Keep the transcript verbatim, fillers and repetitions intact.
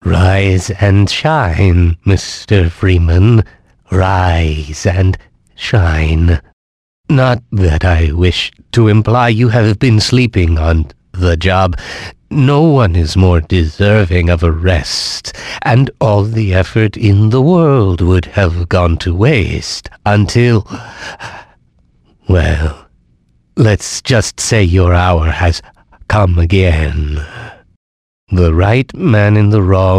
Rise and shine, Mister Freeman. Rise and shine. Not that I wish to imply you have been sleeping on the job. No one is more deserving of a rest, and all the effort in the world would have gone to waste until... well, let's just say your hour has come again. The right man in the wrong